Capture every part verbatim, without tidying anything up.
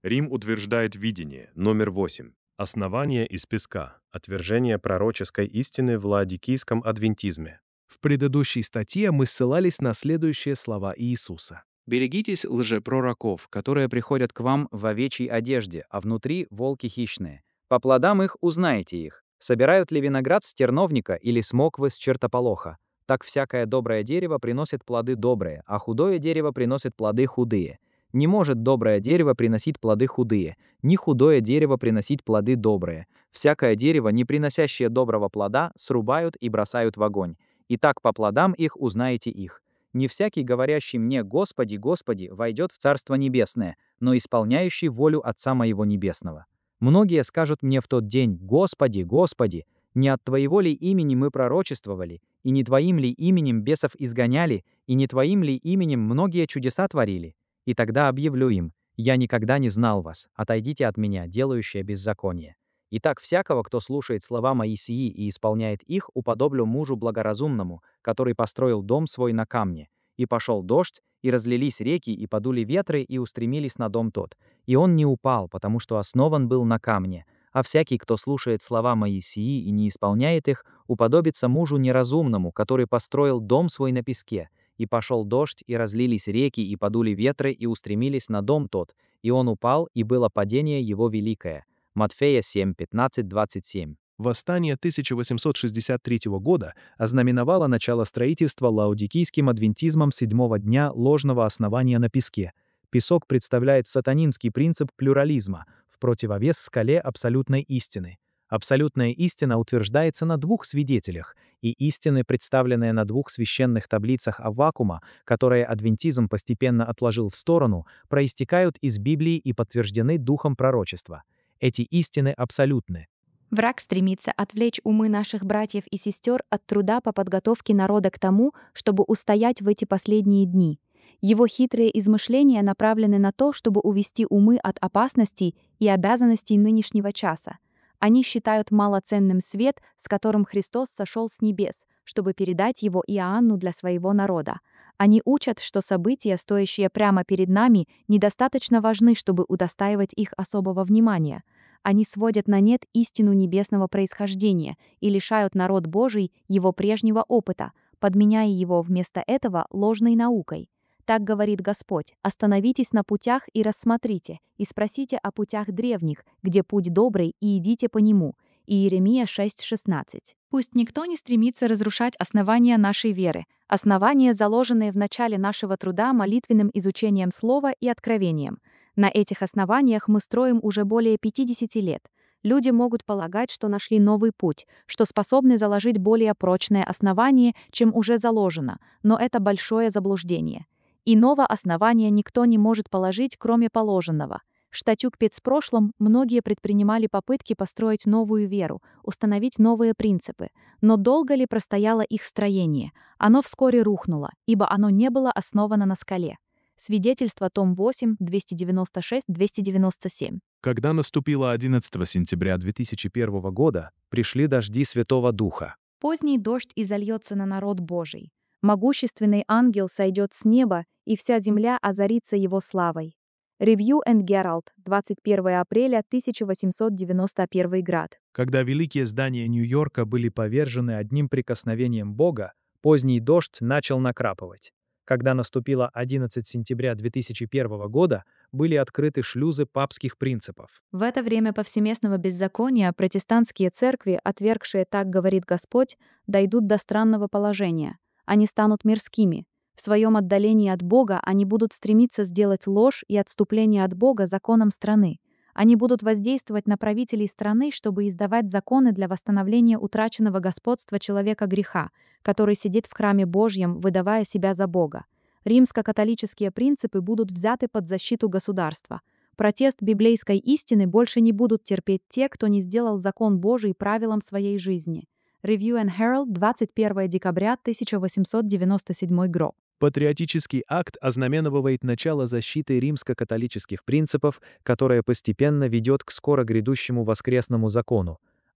Рим утверждает видение, номер восемь. Основание из песка. Отвержение пророческой истины в лаодикийском адвентизме. В предыдущей статье мы ссылались на следующие слова Иисуса. «Берегитесь лжепророков, которые приходят к вам в овечьей одежде, а внутри волки хищные. По плодам их узнаете их. Собирают ли виноград с терновника или смоквы с чертополоха? Так всякое доброе дерево приносит плоды добрые, а худое дерево приносит плоды худые. Не может доброе дерево приносить плоды худые, ни худое дерево приносить плоды добрые. Всякое дерево, не приносящее доброго плода, срубают и бросают в огонь. И так по плодам их узнаете их. Не всякий, говорящий мне «Господи, Господи», войдет в Царство Небесное, но исполняющий волю Отца Моего Небесного. Многие скажут мне в тот день: «Господи, Господи, не от Твоего ли имени мы пророчествовали, и не Твоим ли именем бесов изгоняли, и не Твоим ли именем многие чудеса творили?» И тогда объявлю им: «Я никогда не знал вас, отойдите от меня, делающие беззаконие». Итак, всякого, кто слушает слова мои сии и исполняет их, уподоблю мужу благоразумному, который построил дом свой на камне. И пошел дождь, и разлились реки, и подули ветры, и устремились на дом тот. И он не упал, потому что основан был на камне. А всякий, кто слушает слова мои сии и не исполняет их, уподобится мужу неразумному, который построил дом свой на песке. И пошел дождь, и разлились реки, и подули ветры, и устремились на дом тот. И он упал, и было падение его великое. Матфея семь, пятнадцать, двадцать семь. Восстание тысяча восемьсот шестьдесят третьего года ознаменовало начало строительства лаодикийским адвентизмом седьмого дня ложного основания на песке. Песок представляет сатанинский принцип плюрализма в противовес скале абсолютной истины. Абсолютная истина утверждается на двух свидетелях, и истины, представленные на двух священных таблицах Аввакума, которые адвентизм постепенно отложил в сторону, проистекают из Библии и подтверждены духом пророчества. Эти истины абсолютны. Враг стремится отвлечь умы наших братьев и сестер от труда по подготовке народа к тому, чтобы устоять в эти последние дни. Его хитрые измышления направлены на то, чтобы увести умы от опасностей и обязанностей нынешнего часа. Они считают малоценным свет, с которым Христос сошел с небес, чтобы передать его Иоанну для своего народа. Они учат, что события, стоящие прямо перед нами, недостаточно важны, чтобы удостаивать их особого внимания. Они сводят на нет истину небесного происхождения и лишают народ Божий его прежнего опыта, подменяя его вместо этого ложной наукой. Так говорит Господь: «Остановитесь на путях и рассмотрите, и спросите о путях древних, где путь добрый, и идите по нему». Иеремия шесть шестнадцать. Пусть никто не стремится разрушать основания нашей веры, основания, заложенные в начале нашего труда молитвенным изучением Слова и откровением. На этих основаниях мы строим уже более пятидесяти лет. Люди могут полагать, что нашли новый путь, что способны заложить более прочное основание, чем уже заложено, но это большое заблуждение. Иного основания никто не может положить, кроме положенного. В штатюк-пецпрошлом многие предпринимали попытки построить новую веру, установить новые принципы. Но долго ли простояло их строение? Оно вскоре рухнуло, ибо оно не было основано на скале. Свидетельство, том восемь, двести девяносто шесть двести девяносто семь. Когда наступило одиннадцатого сентября две тысячи первого года, пришли дожди Святого Духа. Поздний дождь изольется на народ Божий. Могущественный ангел сойдет с неба, и вся земля озарится его славой. Review and Herald, двадцать первого апреля тысяча восемьсот девяносто первый год. Когда великие здания Нью-Йорка были повержены одним прикосновением Бога, поздний дождь начал накрапывать. Когда наступило одиннадцатого сентября две тысячи первого года, были открыты шлюзы папских принципов. В это время повсеместного беззакония протестантские церкви, отвергшие «так говорит Господь», дойдут до странного положения. Они станут мирскими. В своем отдалении от Бога они будут стремиться сделать ложь и отступление от Бога законом страны. Они будут воздействовать на правителей страны, чтобы издавать законы для восстановления утраченного господства человека греха, который сидит в храме Божьем, выдавая себя за Бога. Римско-католические принципы будут взяты под защиту государства. Протест библейской истины больше не будут терпеть те, кто не сделал закон Божий правилом своей жизни. Review and Herald, двадцать первого декабря тысяча восемьсот девяносто седьмой год. Патриотический акт ознаменовывает начало защиты римско-католических принципов, которая постепенно ведет к скоро грядущему воскресному закону.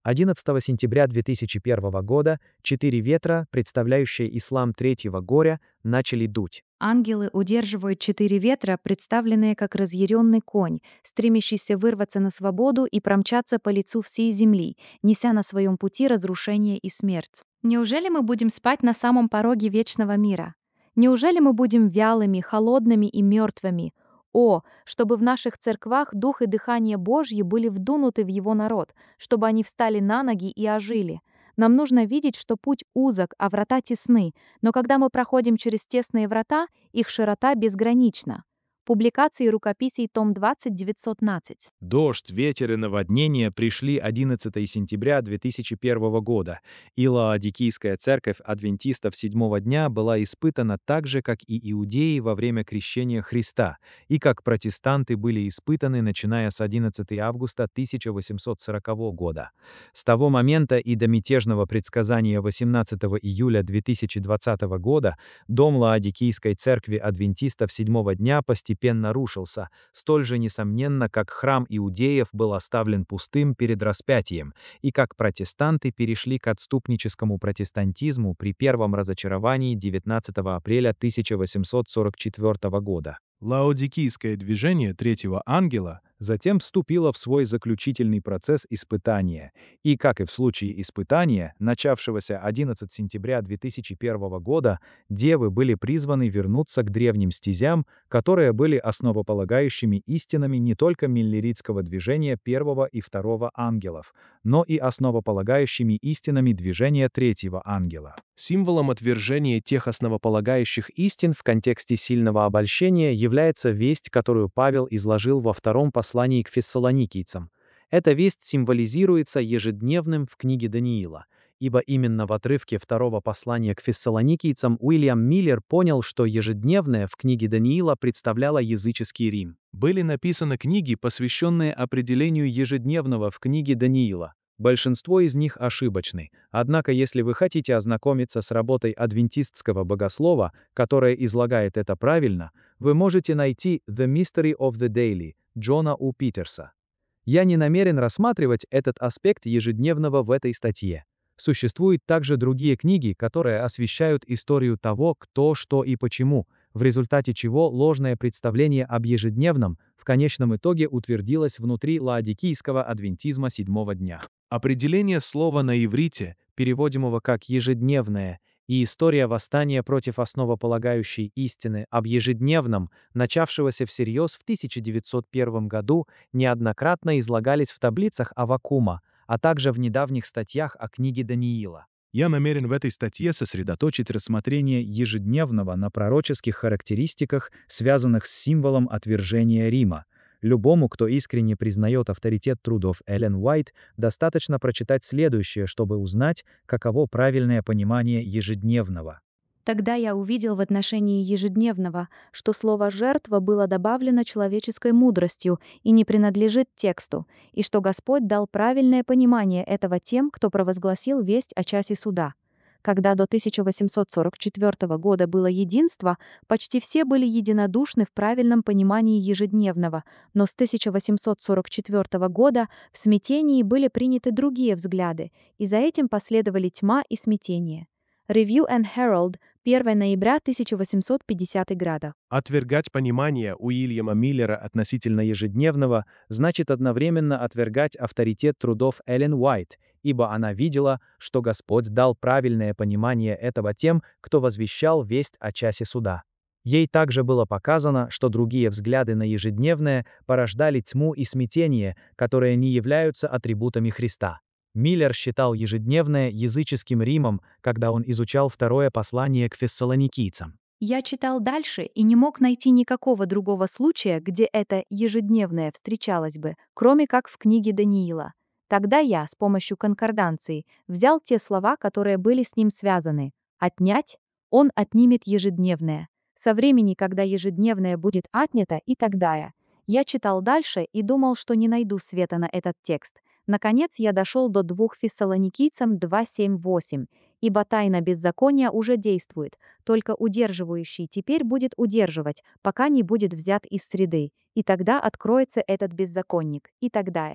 одиннадцатого сентября две тысячи первого года четыре ветра, представляющие ислам третьего горя, начали дуть. Ангелы удерживают четыре ветра, представленные как разъяренный конь, стремящийся вырваться на свободу и промчаться по лицу всей земли, неся на своем пути разрушение и смерть. Неужели мы будем спать на самом пороге вечного мира? Неужели мы будем вялыми, холодными и мертвыми? О, чтобы в наших церквах дух и дыхание Божьи были вдунуты в его народ, чтобы они встали на ноги и ожили. Нам нужно видеть, что путь узок, а врата тесны, но когда мы проходим через тесные врата, их широта безгранична. Публикации рукописей, том двадцать, девятьсот пятнадцать. Дождь, ветер и наводнение пришли одиннадцатого сентября две тысячи первого года, и Лаодикийская церковь адвентистов седьмого дня была испытана так же, как и иудеи во время крещения Христа, и как протестанты были испытаны, начиная с одиннадцатого августа тысяча восемьсот сорокового года. С того момента и до мятежного предсказания восемнадцатого июля две тысячи двадцатого года дом Лаодикийской церкви адвентистов седьмого дня постепенно постепенно рушился, столь же несомненно, как храм иудеев был оставлен пустым перед распятием, и как протестанты перешли к отступническому протестантизму при первом разочаровании девятнадцатого апреля тысяча восемьсот сорок четвёртого года. Лаодикийское движение Третьего Ангела затем вступило в свой заключительный процесс испытания, и, как и в случае испытания, начавшегося одиннадцатого сентября две тысячи первого года, девы были призваны вернуться к древним стезям, которые были основополагающими истинами не только миллеритского движения Первого и Второго Ангелов, но и основополагающими истинами движения Третьего Ангела. Символом отвержения тех основополагающих истин в контексте сильного обольщения является весть, которую Павел изложил во втором послании к фессалоникийцам. Эта весть символизируется ежедневным в книге Даниила, ибо именно в отрывке второго послания к фессалоникийцам Уильям Миллер понял, что ежедневное в книге Даниила представляло языческий Рим. Были написаны книги, посвященные определению ежедневного в книге Даниила. Большинство из них ошибочны, однако если вы хотите ознакомиться с работой адвентистского богослова, которая излагает это правильно, вы можете найти «The Mystery of the Daily» Джона У. Питерса. Я не намерен рассматривать этот аспект ежедневного в этой статье. Существуют также другие книги, которые освещают историю того, кто, что и почему, в результате чего ложное представление об ежедневном в конечном итоге утвердилось внутри лаодикийского адвентизма седьмого дня. Определение слова на иврите, переводимого как «ежедневное», и история восстания против основополагающей истины об ежедневном, начавшегося всерьез в тысяча девятьсот первом году, неоднократно излагались в таблицах Аввакума, а также в недавних статьях о книге Даниила. Я намерен в этой статье сосредоточить рассмотрение ежедневного на пророческих характеристиках, связанных с символом отвержения Рима. Любому, кто искренне признает авторитет трудов Эллен Уайт, достаточно прочитать следующее, чтобы узнать, каково правильное понимание ежедневного. Тогда я увидел в отношении ежедневного, что слово «жертва» было добавлено человеческой мудростью и не принадлежит тексту, и что Господь дал правильное понимание этого тем, кто провозгласил весть о часе суда. Когда до тысяча восемьсот сорок четвёртого года было единство, почти все были единодушны в правильном понимании ежедневного, но с тысяча восемьсот сорок четвёртого года в смятении были приняты другие взгляды, и за этим последовали тьма и смятение. Review and Herald, первого ноября тысяча восемьсот пятидесятого года. Отвергать понимание Уильяма Миллера относительно ежедневного значит одновременно отвергать авторитет трудов Эллен Уайт, ибо она видела, что Господь дал правильное понимание этого тем, кто возвещал весть о часе суда. Ей также было показано, что другие взгляды на ежедневное порождали тьму и смятение, которые не являются атрибутами Христа. Миллер считал ежедневное языческим Римом, когда он изучал второе послание к фессалоникийцам. Я читал дальше и не мог найти никакого другого случая, где это ежедневное встречалось бы, кроме как в книге Даниила. Тогда я, с помощью конкорданции, взял те слова, которые были с ним связаны. «Отнять» — он отнимет ежедневное. Со времени, когда ежедневное будет отнято, и так далее. Я читал дальше и думал, что не найду света на этот текст. Наконец я дошел до двух фессалоникийцам два семь восемь, ибо тайна беззакония уже действует, только удерживающий теперь будет удерживать, пока не будет взят из среды, и тогда откроется этот беззаконник, и так далее.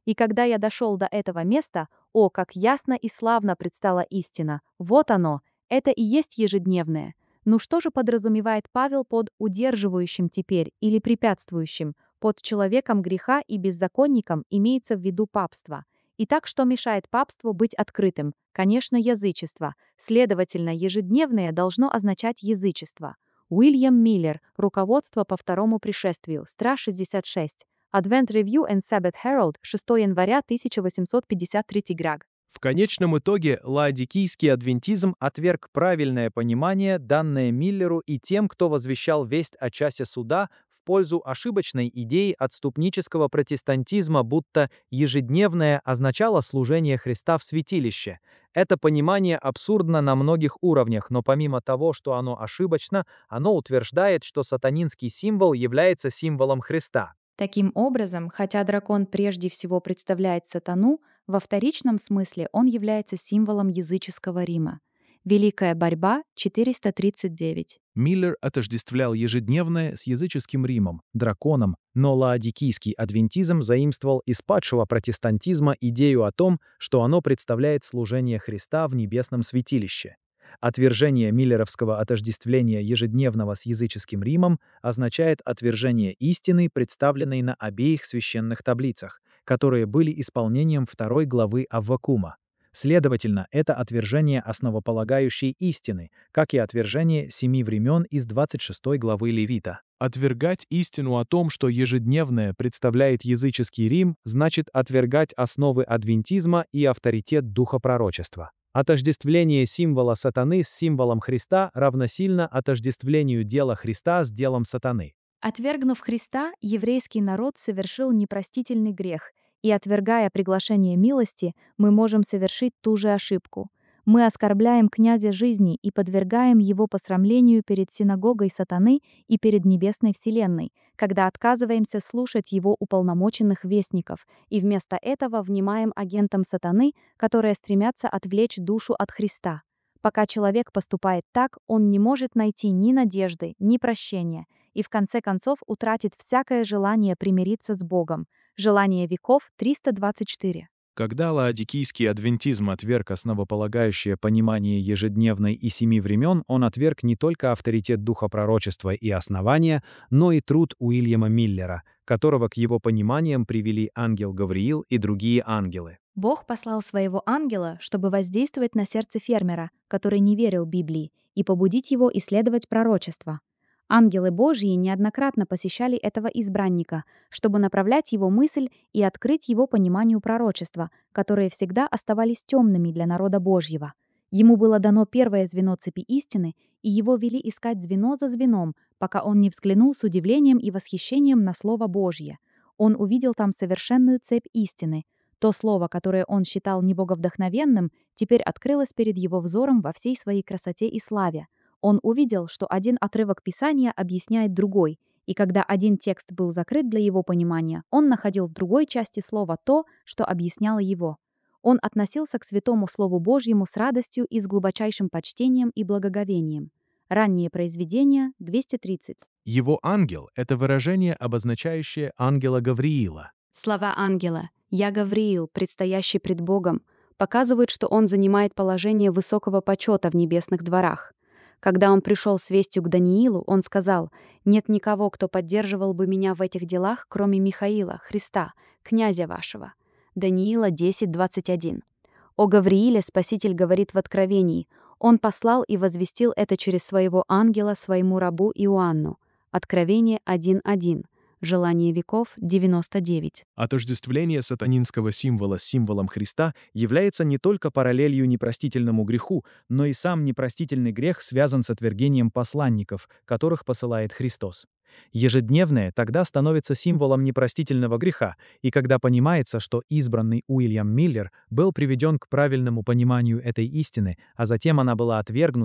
И когда я дошел до этого места, о, как ясно и славно предстала истина. Вот оно, это и есть ежедневное. Ну что же подразумевает Павел под «удерживающим теперь» или «препятствующим»? Под человеком греха и беззаконником имеется в виду папство. Итак, что мешает папству быть открытым? Конечно, язычество. Следовательно, ежедневное должно означать язычество. Уильям Миллер. Руководство по второму пришествию. Стра шестьдесят шесть. Advent Review and Sabbath Herald. шестого января тысяча восемьсот пятьдесят третий год. В конечном итоге лаодикийский адвентизм отверг правильное понимание, данное Миллеру и тем, кто возвещал весть о часе суда, в пользу ошибочной идеи отступнического протестантизма, будто ежедневное означало служение Христа в святилище. Это понимание абсурдно на многих уровнях, но помимо того, что оно ошибочно, оно утверждает, что сатанинский символ является символом Христа. Таким образом, хотя дракон прежде всего представляет сатану, во вторичном смысле он является символом языческого Рима. Великая борьба, четыреста тридцать девять. Миллер отождествлял ежедневное с языческим Римом, драконом, но лаодикийский адвентизм заимствовал из падшего протестантизма идею о том, что оно представляет служение Христа в небесном святилище. Отвержение миллеровского отождествления ежедневного с языческим Римом означает отвержение истины, представленной на обеих священных таблицах, которые были исполнением второй главы Аввакума. Следовательно, это отвержение основополагающей истины, как и отвержение семи времен из двадцать шестой главы Левита. Отвергать истину о том, что ежедневное представляет языческий Рим, значит отвергать основы адвентизма и авторитет духа пророчества. Отождествление символа сатаны с символом Христа равносильно отождествлению дела Христа с делом сатаны. Отвергнув Христа, еврейский народ совершил непростительный грех, и, отвергая приглашение милости, мы можем совершить ту же ошибку. Мы оскорбляем князя жизни и подвергаем его посрамлению перед синагогой сатаны и перед небесной вселенной, когда отказываемся слушать его уполномоченных вестников, и вместо этого внимаем агентам сатаны, которые стремятся отвлечь душу от Христа. Пока человек поступает так, он не может найти ни надежды, ни прощения, и в конце концов утратит всякое желание примириться с Богом. Желание веков, триста двадцать четыре. Когда лаодикийский адвентизм отверг основополагающее понимание ежедневной и семи времен, он отверг не только авторитет духа пророчества и основания, но и труд Уильяма Миллера, которого к его пониманиям привели ангел Гавриил и другие ангелы. Бог послал своего ангела, чтобы воздействовать на сердце фермера, который не верил Библии, и побудить его исследовать пророчество. Ангелы Божьи неоднократно посещали этого избранника, чтобы направлять его мысль и открыть его пониманию пророчества, которые всегда оставались темными для народа Божьего. Ему было дано первое звено цепи истины, и его вели искать звено за звеном, пока он не взглянул с удивлением и восхищением на Слово Божье. Он увидел там совершенную цепь истины. То слово, которое он считал небоговдохновенным, теперь открылось перед его взором во всей своей красоте и славе. Он увидел, что один отрывок Писания объясняет другой, и когда один текст был закрыт для его понимания, он находил в другой части слова то, что объясняло его. Он относился к святому Слову Божьему с радостью и с глубочайшим почтением и благоговением. Ранние произведения, двести тридцать. Его ангел — это выражение, обозначающее ангела Гавриила. Слова ангела «Я Гавриил, предстоящий пред Богом», показывают, что он занимает положение высокого почета в небесных дворах. Когда он пришел с вестью к Даниилу, он сказал: «Нет никого, кто поддерживал бы меня в этих делах, кроме Михаила, Христа, князя вашего». Даниила десять двадцать один. О Гаврииле Спаситель говорит в Откровении: «Он послал и возвестил это через своего ангела своему рабу Иоанну». Откровение один один. Желание веков, девяносто девять. Отождествление сатанинского символа с символом Христа является не только параллелью непростительному греху, но и сам непростительный грех связан с отвержением посланников, которых посылает Христос. Ежедневное тогда становится символом непростительного греха, и когда понимается, что избранный Уильям Миллер был приведен к правильному пониманию этой истины, а затем она была отвергнута,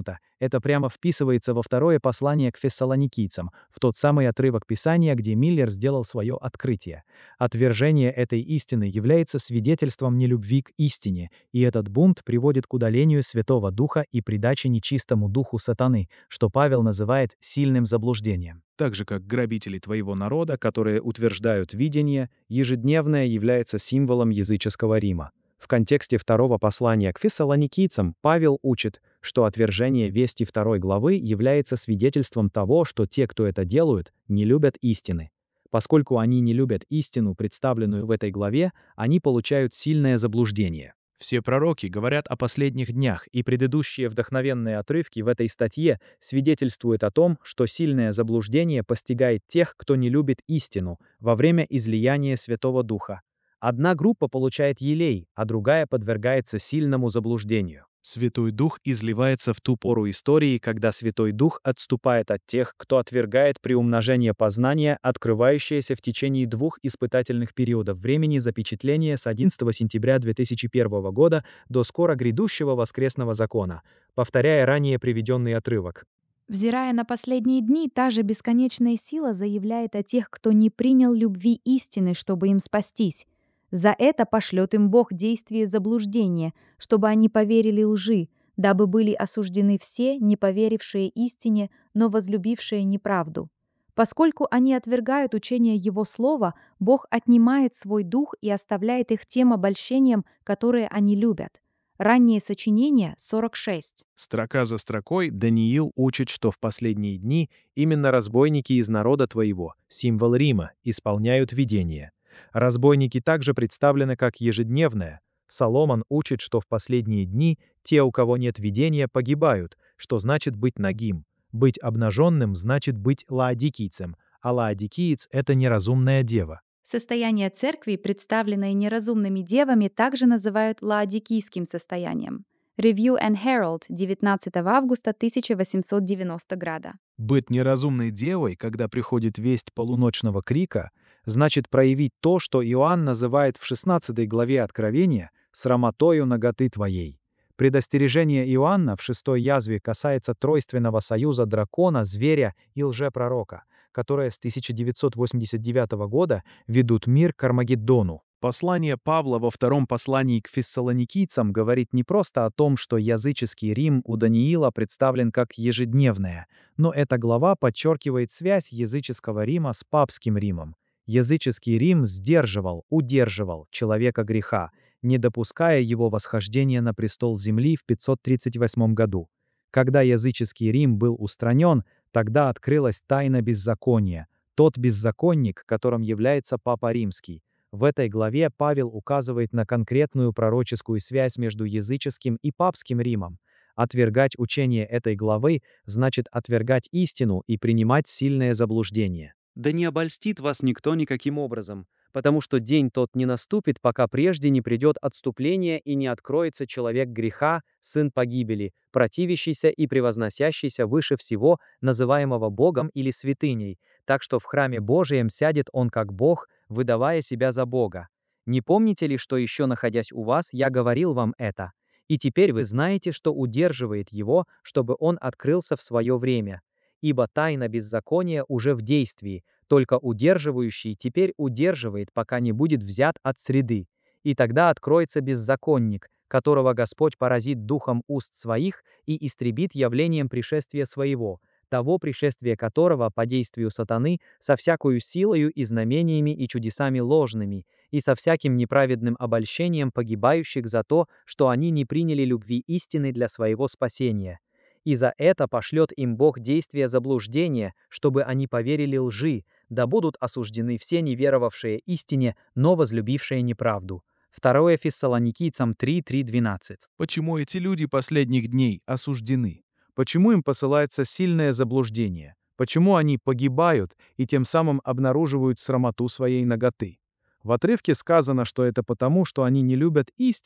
Это прямо вписывается во второе послание к фессалоникийцам, в тот самый отрывок Писания, где Миллер сделал свое открытие. Отвержение этой истины является свидетельством нелюбви к истине, и этот бунт приводит к удалению Святого Духа и придаче нечистому духу сатаны, что Павел называет сильным заблуждением. Так же, как грабители твоего народа, которые утверждают видение, ежедневное является символом языческого Рима. В контексте второго послания к фессалоникийцам Павел учит, что отвержение вести второй главы является свидетельством того, что те, кто это делают, не любят истины. Поскольку они не любят истину, представленную в этой главе, они получают сильное заблуждение. Все пророки говорят о последних днях, и предыдущие вдохновенные отрывки в этой статье свидетельствуют о том, что сильное заблуждение постигает тех, кто не любит истину, во время излияния Святого Духа. Одна группа получает елей, а другая подвергается сильному заблуждению. Святой Дух изливается в ту пору истории, когда Святой Дух отступает от тех, кто отвергает приумножение познания, открывающееся в течение двух испытательных периодов времени запечатления с одиннадцатого сентября две тысячи первого года до скоро грядущего воскресного закона, повторяя ранее приведенный отрывок. Взирая на последние дни, та же бесконечная сила заявляет о тех, кто не принял любви истины, чтобы им спастись. За это пошлет им Бог действие заблуждения, чтобы они поверили лжи, дабы были осуждены все, не поверившие истине, но возлюбившие неправду. Поскольку они отвергают учение Его Слова, Бог отнимает свой дух и оставляет их тем обольщением, которое они любят. Раннее сочинение сорок шесть. Строка за строкой Даниил учит, что в последние дни именно разбойники из народа твоего, символ Рима, исполняют видение. Разбойники также представлены как ежедневное. Соломон учит, что в последние дни те, у кого нет видения, погибают, что значит быть нагим. Быть обнаженным значит быть лаодикийцем, а лаодикиец — это неразумная дева. Состояние церкви, представленное неразумными девами, также называют лаодикийским состоянием. Review and Herald, девятнадцатого августа тысяча восемьсот девяностого года. Быть неразумной девой, когда приходит весть полуночного крика, значит проявить то, что Иоанн называет в шестнадцатой главе Откровения «срамотою наготы твоей». Предостережение Иоанна в шестой язве касается тройственного союза дракона, зверя и лжепророка, которые с тысяча девятьсот восемьдесят девятого года ведут мир к Армагеддону. Послание Павла во втором послании к фессалоникийцам говорит не просто о том, что языческий Рим у Даниила представлен как ежедневное, но эта глава подчеркивает связь языческого Рима с папским Римом. Языческий Рим сдерживал, удерживал человека греха, не допуская его восхождения на престол земли в пятьсот тридцать восьмом году. Когда языческий Рим был устранен, тогда открылась тайна беззакония, тот беззаконник, которым является Папа Римский. В этой главе Павел указывает на конкретную пророческую связь между языческим и папским Римом. Отвергать учение этой главы значит отвергать истину и принимать сильное заблуждение. Да не обольстит вас никто никаким образом, потому что день тот не наступит, пока прежде не придет отступление и не откроется человек греха, сын погибели, противящийся и превозносящийся выше всего, называемого Богом или святыней, так что в храме Божием сядет он как Бог, выдавая себя за Бога. Не помните ли, что еще находясь у вас, я говорил вам это? И теперь вы знаете, что удерживает его, чтобы он открылся в свое время. Ибо тайна беззакония уже в действии, только удерживающий теперь удерживает, пока не будет взят от среды. И тогда откроется беззаконник, которого Господь поразит духом уст своих и истребит явлением пришествия своего, того пришествия которого по действию сатаны со всякою силою и знамениями и чудесами ложными, и со всяким неправедным обольщением погибающих за то, что они не приняли любви истины для своего спасения. И за это пошлет им Бог действие заблуждения, чтобы они поверили лжи, да будут осуждены все неверовавшие истине, но возлюбившие неправду. Второе Фессалоникийцам три, три, двенадцать. Почему эти люди последних дней осуждены? Почему им посылается сильное заблуждение? Почему они погибают и тем самым обнаруживают срамоту своей наготы? В отрывке сказано, что это потому, что они не любят истину,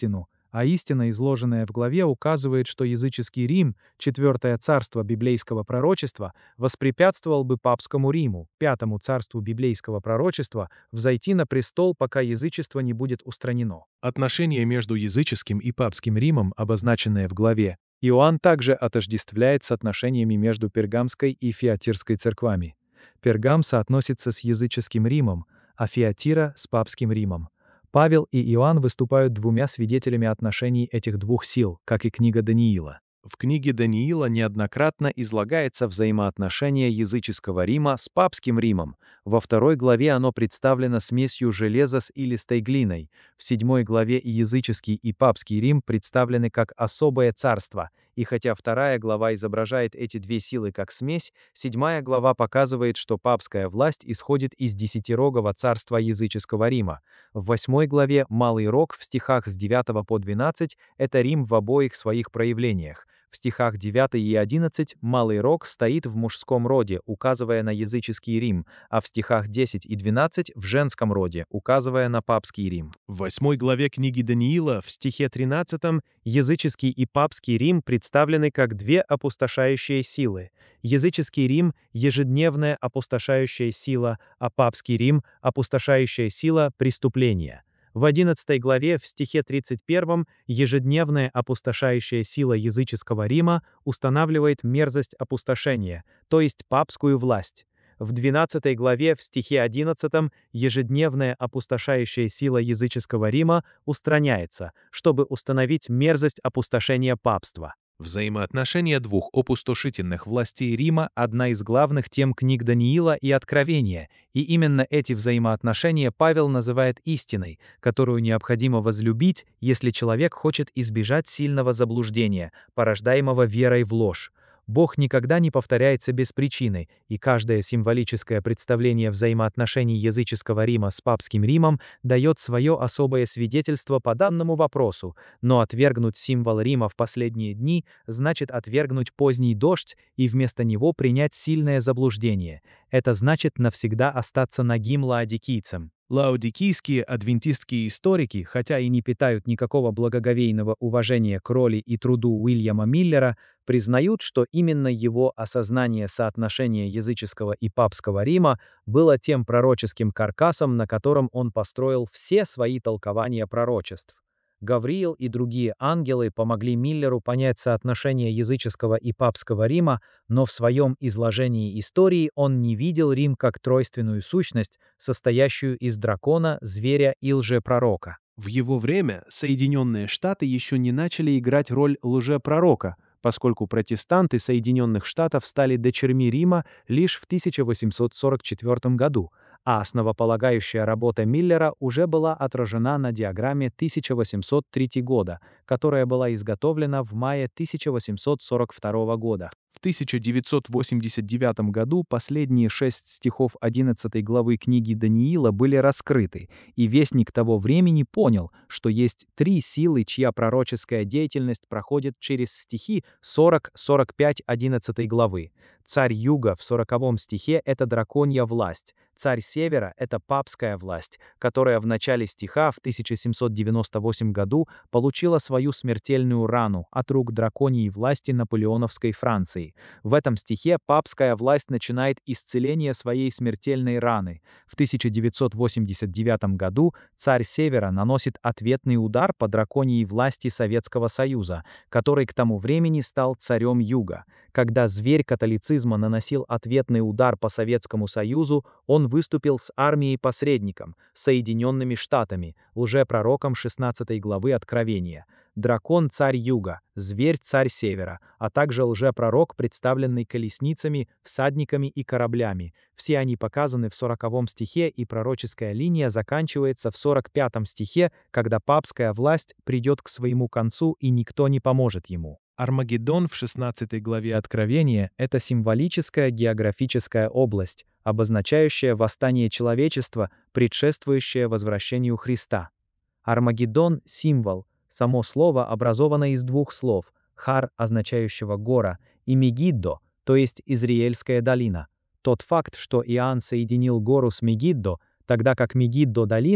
А истина, изложенная в главе, указывает, что языческий Рим, четвертое царство библейского пророчества, воспрепятствовал бы папскому Риму, пятому царству библейского пророчества, взойти на престол, пока язычество не будет устранено. Отношения между языческим и папским Римом, обозначенные в главе, Иоанн также отождествляет с отношениями между Пергамской и Фиатирской церквами. Пергам соотносится с языческим Римом, а Фиатира — с папским Римом. Павел и Иоанн выступают двумя свидетелями отношений этих двух сил, как и книга Даниила. В книге Даниила неоднократно излагается взаимоотношение языческого Рима с папским Римом. Во второй главе оно представлено смесью железа с илистой глиной. В седьмой главе и языческий, и папский Рим представлены как особое царство. И хотя вторая глава изображает эти две силы как смесь, седьмая глава показывает, что папская власть исходит из десятирогого царства языческого Рима. В восьмой главе Малый Рог в стихах с девятого по двенадцать — это Рим в обоих своих проявлениях. В стихах девять и одиннадцать Малый Рог стоит в мужском роде, указывая на языческий Рим, а в стихах десять и двенадцать в женском роде, указывая на папский Рим. В восьмой главе книги Даниила в стихе тринадцатом языческий и папский Рим представлены как две опустошающие силы. Языческий Рим — ежедневная опустошающая сила, а папский Рим — опустошающая сила преступления. В одиннадцатой главе в стихе тридцать первом ежедневная опустошающая сила языческого Рима устанавливает мерзость опустошения, то есть папскую власть. В двенадцатой главе в стихе одиннадцатом ежедневная опустошающая сила языческого Рима устраняется, чтобы установить мерзость опустошения папства. Взаимоотношения двух опустошительных властей Рима — одна из главных тем книг Даниила и Откровения, и именно эти взаимоотношения Павел называет истиной, которую необходимо возлюбить, если человек хочет избежать сильного заблуждения, порождаемого верой в ложь. Бог никогда не повторяется без причины, и каждое символическое представление взаимоотношений языческого Рима с папским Римом дает свое особое свидетельство по данному вопросу, но отвергнуть символ Рима в последние дни значит отвергнуть поздний дождь и вместо него принять сильное заблуждение. Это значит навсегда остаться нагим лаодикийцем. Лаодикийские адвентистские историки, хотя и не питают никакого благоговейного уважения к роли и труду Уильяма Миллера, признают, что именно его осознание соотношения языческого и папского Рима было тем пророческим каркасом, на котором он построил все свои толкования пророчеств. Гавриил и другие ангелы помогли Миллеру понять соотношение языческого и папского Рима, но в своем изложении истории он не видел Рим как тройственную сущность, состоящую из дракона, зверя и лжепророка. В его время Соединенные Штаты еще не начали играть роль лжепророка, поскольку протестанты Соединенных Штатов стали дочерьми Рима лишь в тысяча восемьсот сорок четвёртом году, а основополагающая работа Миллера уже была отражена на диаграмме тысяча восемьсот третьего года, которая была изготовлена в мае тысяча восемьсот сорок второго года. В тысяча девятьсот восемьдесят девятом году последние шесть стихов одиннадцатой главы книги Даниила были раскрыты, и вестник того времени понял, что есть три силы, чья пророческая деятельность проходит через стихи сорок, сорок пять одиннадцатой главы. Царь Юга в сороковом стихе — это драконья власть. Царь Севера — это папская власть, которая в начале стиха в тысяча семьсот девяносто восьмом году получила свою смертельную рану от рук драконьей власти наполеоновской Франции. В этом стихе папская власть начинает исцеление своей смертельной раны. В тысяча девятьсот восемьдесят девятом году царь Севера наносит ответный удар по драконьей власти Советского Союза, который к тому времени стал царем Юга. Когда зверь католицизма наносил ответный удар по Советскому Союзу, он выступил с армией-посредником, Соединенными Штатами, лжепророком шестнадцатой главы Откровения. Дракон — царь Юга, зверь — царь Севера, а также лжепророк, представленный колесницами, всадниками и кораблями. Все они показаны в сороковом стихе, и пророческая линия заканчивается в сорок пятом стихе, когда папская власть придет к своему концу и никто не поможет ему. Армагеддон в шестнадцатой главе Откровения — это символическая географическая область, обозначающая восстание человечества, предшествующее возвращению Христа. Армагеддон — символ. Само слово образовано из двух слов — «хар», означающего «гора», и «мегиддо», то есть «Изриэльская долина». Тот факт, что Иоанн соединил гору с Мегиддо, тогда как Мегиддо — долина,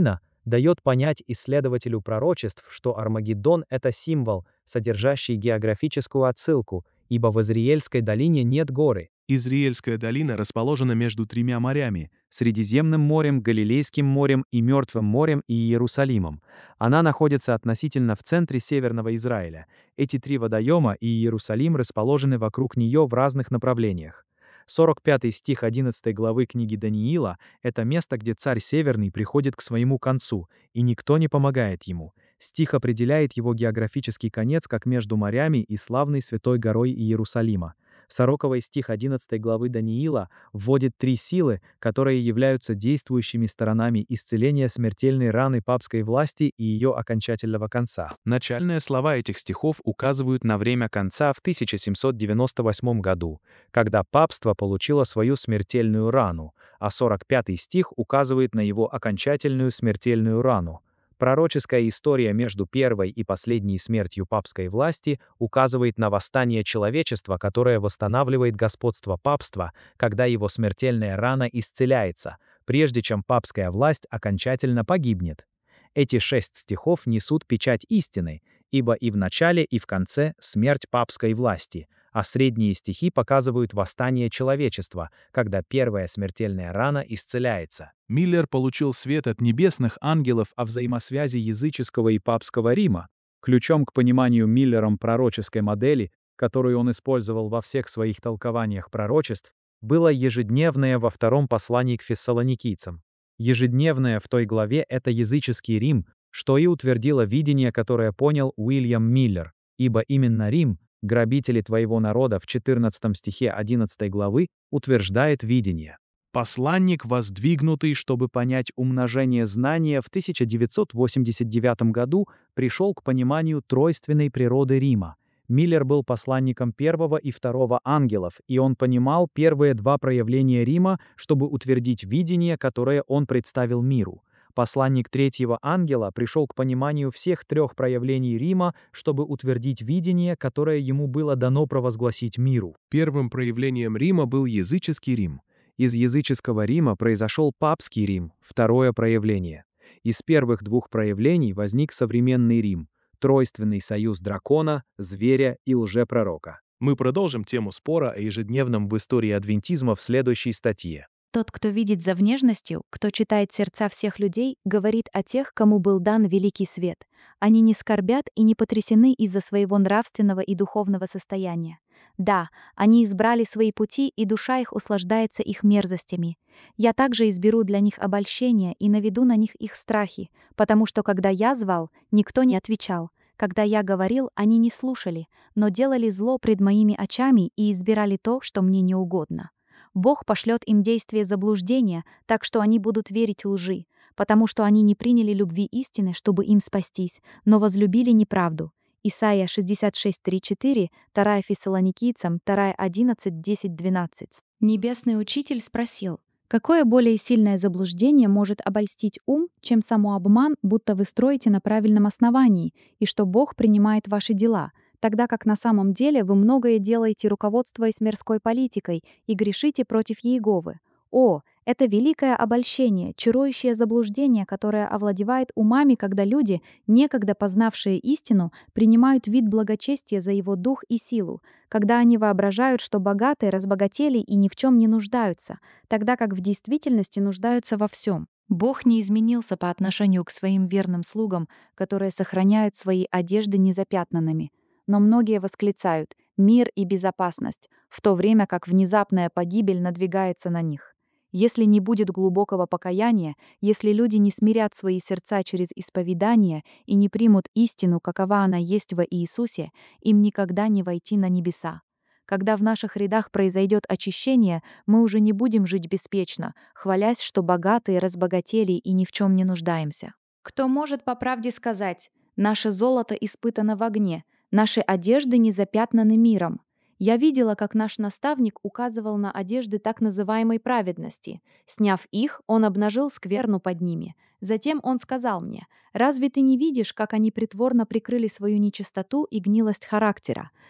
дает понять исследователю пророчеств, что Армагеддон — это символ, содержащий географическую отсылку, ибо в Изриэльской долине нет горы. Изриэльская долина расположена между тремя морями — Средиземным морем, Галилейским морем и Мертвым морем и Иерусалимом. Она находится относительно в центре Северного Израиля. Эти три водоема и Иерусалим расположены вокруг нее в разных направлениях. сорок пятый стих одиннадцатой главы книги Даниила — это место, где царь Северный приходит к своему концу, и никто не помогает ему. Стих определяет его географический конец как между морями и славной святой горой Иерусалима. сороковый стих одиннадцатой главы Даниила вводит три силы, которые являются действующими сторонами исцеления смертельной раны папской власти и ее окончательного конца. Начальные слова этих стихов указывают на время конца в тысяча семьсот девяносто восьмом году, когда папство получило свою смертельную рану, а сорок пятый стих указывает на его окончательную смертельную рану. Пророческая история между первой и последней смертью папской власти указывает на восстание человечества, которое восстанавливает господство папства, когда его смертельная рана исцеляется, прежде чем папская власть окончательно погибнет. Эти шесть стихов несут печать истины, ибо и в начале, и в конце смерть папской власти, а средние стихи показывают восстание человечества, когда первая смертельная рана исцеляется. Миллер получил свет от небесных ангелов о взаимосвязи языческого и папского Рима. Ключом к пониманию Миллером пророческой модели, которую он использовал во всех своих толкованиях пророчеств, было ежедневное во втором послании к фессалоникийцам. Ежедневное в той главе — это языческий Рим, что и утвердило видение, которое понял Уильям Миллер, ибо именно Рим, грабители твоего народа в четырнадцатом стихе одиннадцатой главы, утверждает видение. Посланник, воздвигнутый, чтобы понять умножение знания, в тысяча девятьсот восемьдесят девятом году пришел к пониманию тройственной природы Рима. Миллер был посланником первого и второго ангелов, и он понимал первые два проявления Рима, чтобы утвердить видение, которое он представил миру. Посланник третьего ангела пришел к пониманию всех трех проявлений Рима, чтобы утвердить видение, которое ему было дано провозгласить миру. Первым проявлением Рима был языческий Рим. Из языческого Рима произошел папский Рим, второе проявление. Из первых двух проявлений возник современный Рим, тройственный союз дракона, зверя и лжепророка. Мы продолжим тему спора о ежедневном в истории адвентизма в следующей статье. Тот, кто видит за внешностью, кто читает сердца всех людей, говорит о тех, кому был дан великий свет. Они не скорбят и не потрясены из-за своего нравственного и духовного состояния. Да, они избрали свои пути, и душа их услаждается их мерзостями. Я также изберу для них обольщение и наведу на них их страхи, потому что, когда я звал, никто не отвечал. Когда я говорил, они не слушали, но делали зло пред моими очами и избирали то, что мне не угодно. Бог пошлет им действие заблуждения, так что они будут верить лжи, потому что они не приняли любви истины, чтобы им спастись, но возлюбили неправду. Исайя шестьдесят шесть три четыре, вторая Фессалоникийцам, вторая одиннадцать десять двенадцать. Небесный учитель спросил: какое более сильное заблуждение может обольстить ум, чем самообман, будто вы строите на правильном основании, и что Бог принимает ваши дела, тогда как на самом деле вы многое делаете, руководствуясь мирской политикой, и грешите против Иеговы. О, это великое обольщение, чарующее заблуждение, которое овладевает умами, когда люди, некогда познавшие истину, принимают вид благочестия за его дух и силу, когда они воображают, что богатые разбогатели и ни в чем не нуждаются, тогда как в действительности нуждаются во всем. Бог не изменился по отношению к своим верным слугам, которые сохраняют свои одежды незапятнанными. Но многие восклицают «мир и безопасность», в то время как внезапная погибель надвигается на них. Если не будет глубокого покаяния, если люди не смирят свои сердца через исповедание и не примут истину, какова она есть во Иисусе, им никогда не войти на небеса. Когда в наших рядах произойдет очищение, мы уже не будем жить беспечно, хвалясь, что богатые разбогатели и ни в чем не нуждаемся. Кто может по правде сказать: «Наше золото испытано в огне, наши одежды не запятнаны миром»? Я видела, как наш наставник указывал на одежды так называемой праведности. Сняв их, он обнажил скверну под ними. Затем он сказал мне: «Разве ты не видишь, как они притворно прикрыли свою нечистоту и гнилость характера?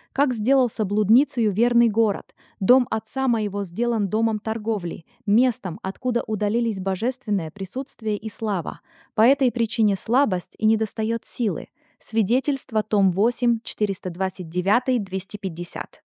Как сделался блудницею верный город. Дом отца моего сделан домом торговли, местом, откуда удалились божественное присутствие и слава. По этой причине слабость и недостает силы. Свидетельство, том восемь, четыреста двадцать девять, двести пятьдесят.